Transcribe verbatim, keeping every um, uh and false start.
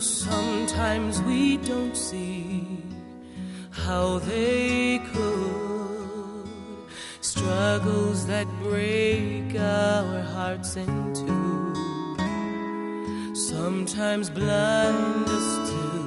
sometimes we don't see how they could. Struggles that break our hearts in two sometimes blind us to